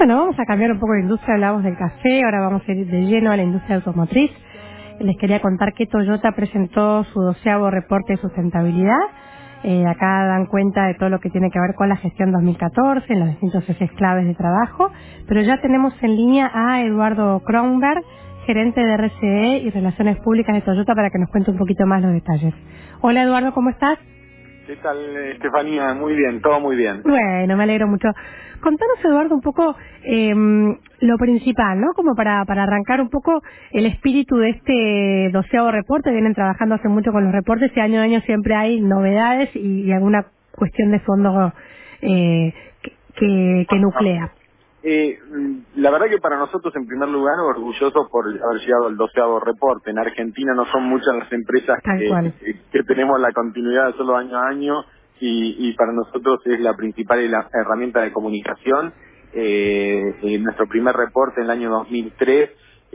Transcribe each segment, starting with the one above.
Bueno, vamos a cambiar un poco de industria, hablamos del café, ahora vamos a ir de lleno a la industria automotriz. Les quería contar que Toyota presentó su 12º reporte de sustentabilidad. Acá dan cuenta de todo lo que tiene que ver con la gestión 2014, en los distintos ejes claves de trabajo, pero ya tenemos en línea a Eduardo Kronberg, gerente de RCE y Relaciones Públicas de Toyota, para que nos cuente un poquito más los detalles. Hola Eduardo, ¿cómo estás? ¿Qué tal, Estefanía? Muy bien, todo muy bien. Bueno, me alegro mucho. Contanos, Eduardo, un poco lo principal, ¿no? Como para arrancar un poco el espíritu de este 12º reporte. Vienen trabajando hace mucho con los reportes y año a año siempre hay novedades y alguna cuestión de fondo que nuclea. La verdad que para nosotros, en primer lugar, orgullosos por haber llegado al 12º reporte. En Argentina no son muchas las empresas Tal cual. que tenemos la continuidad de hacerlo año a año y para nosotros es la principal herramienta de comunicación. En nuestro primer reporte en el año 2003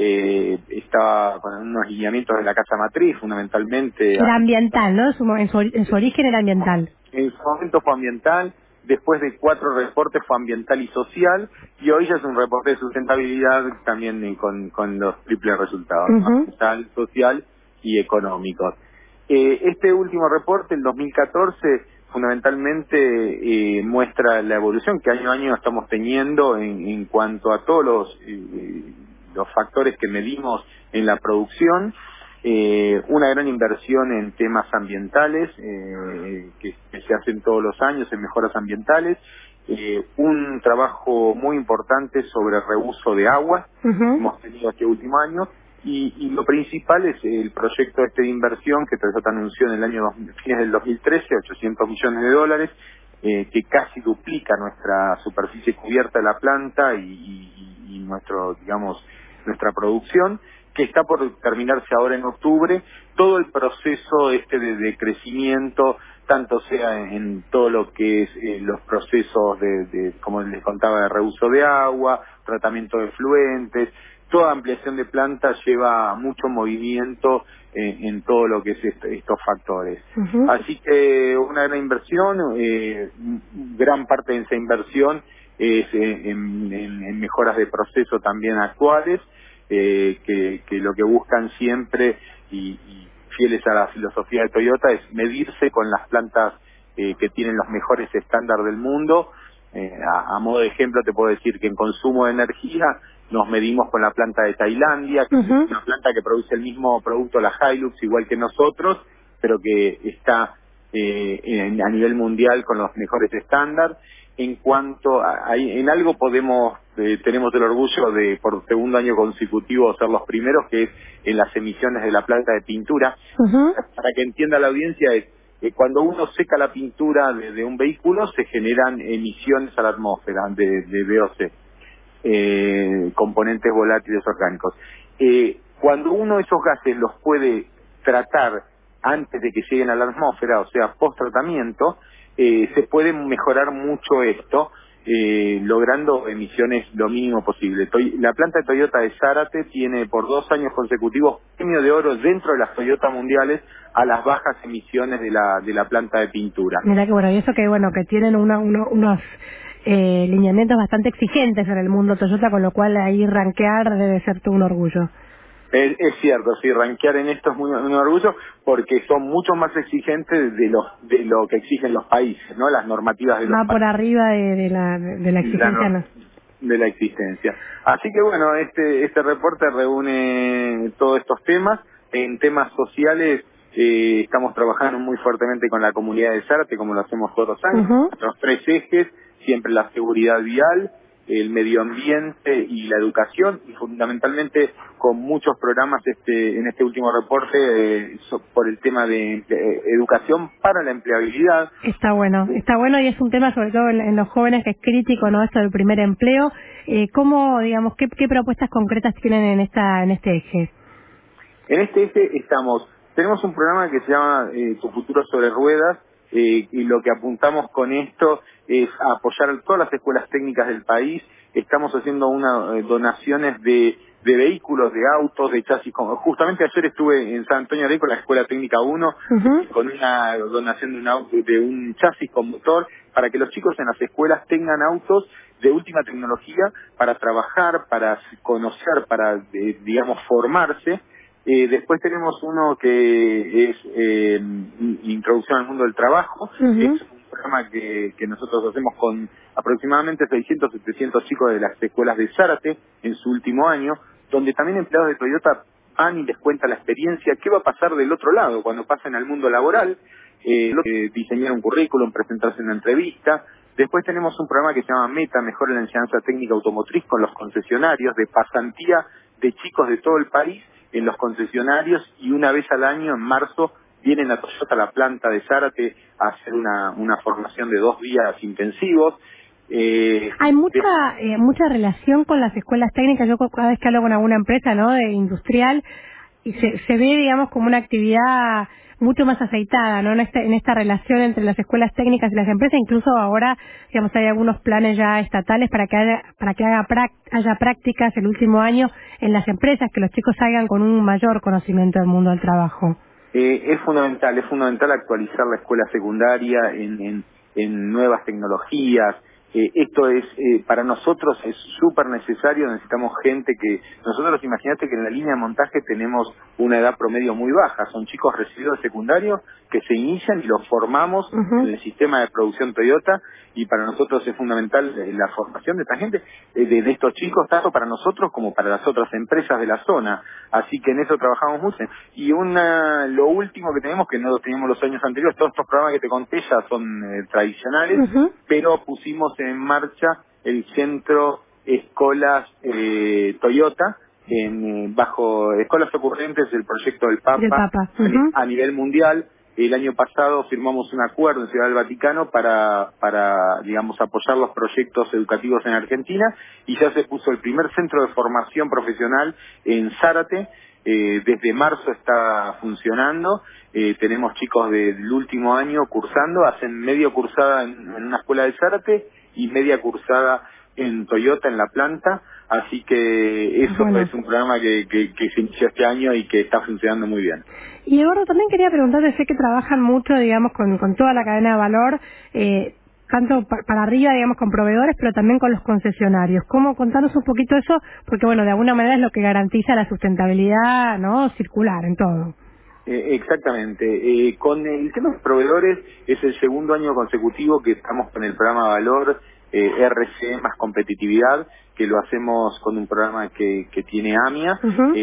estaba con unos lineamientos de la casa matriz, fundamentalmente. Era ambiental, ¿no? En su origen era ambiental. En su momento fue ambiental, después de 4 reportes fue ambiental y social, y hoy ya es un reporte de sustentabilidad también con los triples resultados, ambiental, social y económicos. Este último reporte, el 2014, fundamentalmente muestra la evolución que año a año estamos teniendo en cuanto a todos los factores que medimos en la producción. Una gran inversión en temas ambientales que se hacen todos los años en mejoras ambientales, un trabajo muy importante sobre reuso de agua hemos tenido este último año y lo principal es el proyecto este de inversión que Toyota anunció en el año fines del 2013, $800 millones, que casi duplica nuestra superficie cubierta de la planta y nuestra producción, que está por terminarse ahora en octubre. Todo el proceso de crecimiento, tanto sea en todo lo que es los procesos como les contaba, de reuso de agua, tratamiento de efluentes, toda ampliación de plantas lleva mucho movimiento en todo lo que es estos factores. Así que una gran inversión, gran parte de esa inversión es en mejoras de proceso también actuales, que lo que buscan siempre y fieles a la filosofía de Toyota es medirse con las plantas que tienen los mejores estándares del mundo. A modo de ejemplo te puedo decir que en consumo de energía nos medimos con la planta de Tailandia, que es una planta que produce el mismo producto, la Hilux, igual que nosotros, pero que está a nivel mundial con los mejores estándares. En cuanto en algo tenemos el orgullo de por segundo año consecutivo ser los primeros, que es en las emisiones de la planta de pintura. Para que entienda la audiencia, es cuando uno seca la pintura de un vehículo se generan emisiones a la atmósfera de VOC, componentes volátiles orgánicos. Cuando uno de esos gases los puede tratar antes de que lleguen a la atmósfera, o sea, post tratamiento, se puede mejorar mucho esto, logrando emisiones lo mínimo posible. La planta de Toyota de Zárate tiene por 2 años consecutivos premio de oro dentro de las Toyota mundiales a las bajas emisiones de la planta de pintura. Mira que bueno, y eso que bueno, que tienen unos lineamientos bastante exigentes en el mundo Toyota, con lo cual ahí rankear debe ser todo un orgullo. Es cierto, sí, rankear en esto es un orgullo porque son mucho más exigentes de lo que exigen los países, ¿no? Las normativas de los países. Va por arriba de la exigencia, ¿no? De la existencia. Así que bueno, este reporte reúne todos estos temas. En temas sociales estamos trabajando muy fuertemente con la comunidad de Zárate, como lo hacemos todos los años. Los 3 ejes, siempre la seguridad vial, el medio ambiente y la educación, y fundamentalmente con muchos programas en este último reporte por el tema de educación para la empleabilidad. Está bueno y es un tema sobre todo en los jóvenes que es crítico, ¿no? Esto del primer empleo. ¿Cómo, digamos, qué propuestas concretas tienen en este eje? En este eje tenemos un programa que se llama Tu Futuro sobre Ruedas, y lo que apuntamos con esto es a apoyar a todas las escuelas técnicas del país. Estamos haciendo donaciones de vehículos, de autos, de chasis. Justamente ayer estuve en San Antonio de Areco, la Escuela Técnica 1, con una donación de de un chasis con motor, para que los chicos en las escuelas tengan autos de última tecnología para trabajar, para conocer, para, digamos, formarse. Después tenemos uno que es Introducción al Mundo del Trabajo. Es un programa que nosotros hacemos con aproximadamente 600, 700 chicos de las escuelas de Zárate en su último año, donde también empleados de Toyota van y les cuentan la experiencia, qué va a pasar del otro lado cuando pasen al mundo laboral, diseñar un currículum, presentarse en una entrevista. Después tenemos un programa que se llama Meta, Mejora la Enseñanza Técnica Automotriz, con los concesionarios, de pasantía de chicos de todo el país en los concesionarios, y una vez al año, en marzo, vienen a Toyota, a la planta de Zárate, a hacer una formación de 2 días intensivos. Hay mucha relación con las escuelas técnicas. Yo cada vez que hablo con alguna empresa, ¿no?, de industrial, y se ve, digamos, como una actividad mucho más aceitada, ¿no?, en esta relación entre las escuelas técnicas y las empresas. Incluso ahora, digamos, hay algunos planes ya estatales para que haya prácticas el último año en las empresas, que los chicos salgan con un mayor conocimiento del mundo del trabajo. Es fundamental actualizar la escuela secundaria en nuevas tecnologías. Esto es, para nosotros es súper necesario. Necesitamos gente nosotros, imagínate que en la línea de montaje tenemos una edad promedio muy baja, son chicos recibidos de secundario que se inician y los formamos en el sistema de producción Toyota, y para nosotros es fundamental la formación de esta gente, de estos chicos, tanto para nosotros como para las otras empresas de la zona. Así que en eso trabajamos mucho. Y lo último que tenemos, que no lo teníamos los años anteriores, todos estos programas que te conté ya son tradicionales, pero pusimos en marcha el centro Escolas Toyota, bajo Escolas Ocurrentes, el proyecto del Papa, a nivel mundial. El año pasado firmamos un acuerdo en Ciudad del Vaticano para digamos, apoyar los proyectos educativos en Argentina, y ya se puso el primer centro de formación profesional en Zárate. Desde marzo está funcionando. Tenemos chicos del último año cursando, hacen media cursada en una escuela de Zárate y media cursada en Toyota, en la planta. Así que eso es un programa que se inició este año y que está funcionando muy bien. Y Eduardo, también quería preguntarte, sé que trabajan mucho, digamos, con toda la cadena de valor, tanto para arriba, digamos, con proveedores, pero también con los concesionarios. ¿Cómo? Contanos un poquito eso, porque bueno, de alguna manera es lo que garantiza la sustentabilidad, ¿no?, circular en todo. Exactamente. Con el tema de proveedores, es el segundo año consecutivo que estamos con el programa Valor RC más competitividad, que lo hacemos con un programa que tiene AMIA.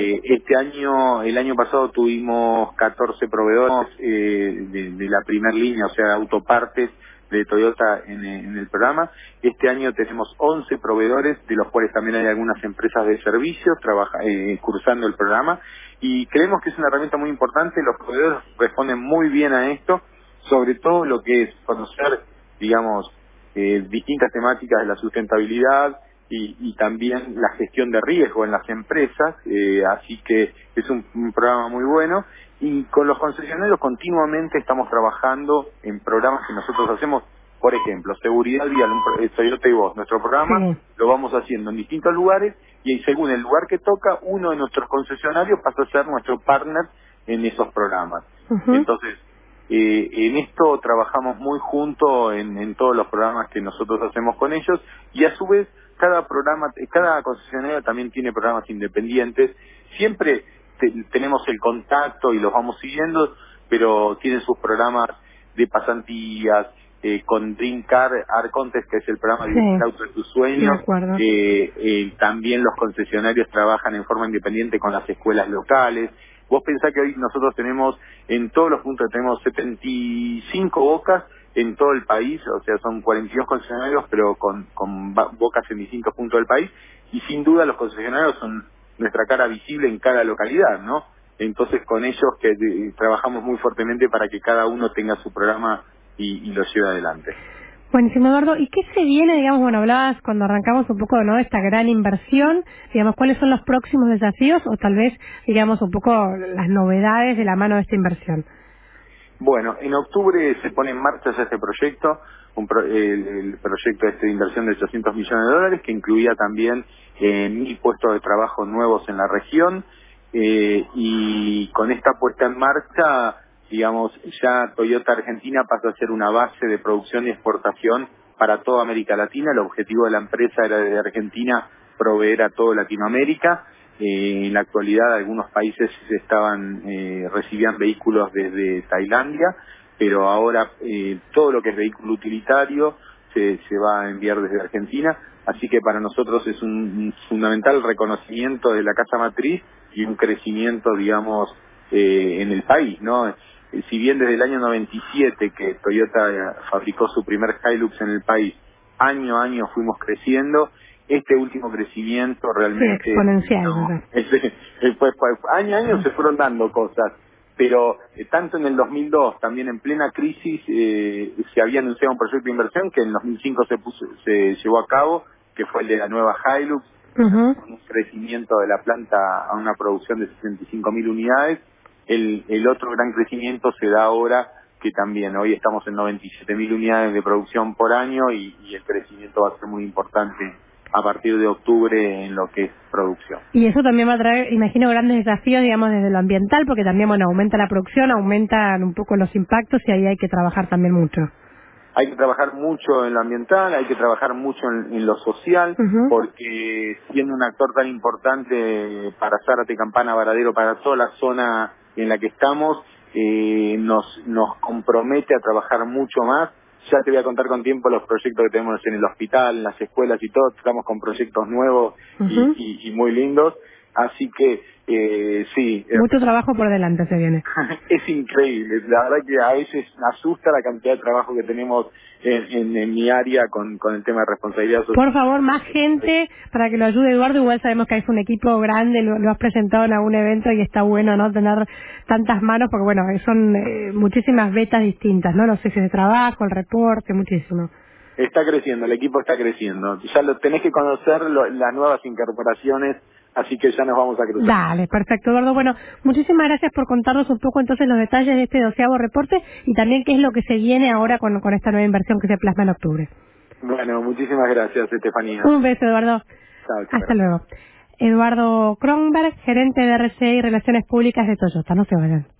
El año pasado tuvimos 14 proveedores de la primera línea, o sea, autopartes de Toyota en el programa. Este año tenemos 11 proveedores, de los cuales también hay algunas empresas de servicios cursando el programa, y creemos que es una herramienta muy importante. Los proveedores responden muy bien a esto, sobre todo lo que es conocer, digamos, distintas temáticas de la sustentabilidad y también la gestión de riesgo en las empresas, así que es un programa muy bueno. Y con los concesionarios continuamente estamos trabajando en programas que nosotros hacemos. Por ejemplo, seguridad vial, Toyota y Vos, nuestro programa lo vamos haciendo en distintos lugares, y según el lugar que toca, uno de nuestros concesionarios pasa a ser nuestro partner en esos programas. Entonces, en esto trabajamos muy junto en todos los programas que nosotros hacemos con ellos, y a su vez cada concesionario también tiene programas independientes. Siempre tenemos el contacto y los vamos siguiendo, pero tienen sus programas de pasantías, con Dream Car Contest, que es el programa de auto de tu sueño. También los concesionarios trabajan en forma independiente con las escuelas locales. Vos pensás que hoy nosotros tenemos, en todos los puntos, tenemos 75 bocas en todo el país, o sea, son 42 concesionarios, pero con bocas en distintos puntos del país, y sin duda los concesionarios son nuestra cara visible en cada localidad, ¿no? Entonces, con ellos trabajamos muy fuertemente para que cada uno tenga su programa y lo lleve adelante. Buenísimo, Eduardo. ¿Y qué se viene, digamos, bueno, hablabas cuando arrancamos un poco, ¿no?, de esta gran inversión, digamos, cuáles son los próximos desafíos o tal vez, digamos, un poco las novedades de la mano de esta inversión? Bueno, en octubre se pone en marcha ya este proyecto, el proyecto de inversión de 800 millones de dólares, que incluía también 1.000 puestos de trabajo nuevos en la región, y con esta puesta en marcha, digamos, ya Toyota Argentina pasa a ser una base de producción y exportación para toda América Latina. El objetivo de la empresa era desde Argentina proveer a toda Latinoamérica. En la actualidad algunos países recibían vehículos desde Tailandia, pero ahora todo lo que es vehículo utilitario se va a enviar desde Argentina, así que para nosotros es un fundamental reconocimiento de la casa matriz y un crecimiento, digamos, en el país, ¿no? Si bien desde el año 97 que Toyota fabricó su primer Hilux en el país, año a año fuimos creciendo. Este último crecimiento realmente, sí, exponencial, no, ¿verdad? pues, año a año se fueron dando cosas, pero tanto en el 2002, también en plena crisis, se había anunciado un proyecto de inversión que en 2005 se llevó a cabo, que fue el de la nueva Hilux, con un crecimiento de la planta a una producción de 65.000 unidades. El otro gran crecimiento se da ahora, que también hoy estamos en 97.000 unidades de producción por año y el crecimiento va a ser muy importante a partir de octubre en lo que es producción. Y eso también va a traer, imagino, grandes desafíos, digamos, desde lo ambiental, porque también, bueno, aumenta la producción, aumentan un poco los impactos y ahí hay que trabajar también mucho. Hay que trabajar mucho en lo ambiental, hay que trabajar mucho en lo social, porque siendo un actor tan importante para Zárate, Campana, Varadero, para toda la zona en la que estamos, nos compromete a trabajar mucho más. Ya te voy a contar con tiempo los proyectos que tenemos en el hospital, en las escuelas y todo. Estamos con proyectos nuevos y muy lindos. Así que, sí. Mucho trabajo por delante se viene. Es increíble. La verdad que a veces me asusta la cantidad de trabajo que tenemos en mi área con el tema de responsabilidad social. Por favor, más gente para que lo ayude Eduardo. Igual sabemos que es un equipo grande, lo has presentado en algún evento y está bueno, ¿no?, tener tantas manos, porque bueno, son muchísimas betas distintas, ¿no? Los ejes de trabajo, el reporte, muchísimo. Está creciendo, el equipo está creciendo. Ya lo tenés que conocer, las nuevas incorporaciones, así que ya nos vamos a cruzar. Dale, perfecto, Eduardo. Bueno, muchísimas gracias por contarnos un poco entonces los detalles de este 12º reporte y también qué es lo que se viene ahora con esta nueva inversión que se plasma en octubre. Bueno, muchísimas gracias, Estefanía. Un beso, Eduardo. Chao, Hasta luego. Eduardo Kronberg, gerente de RCE y Relaciones Públicas de Toyota. No se vayan.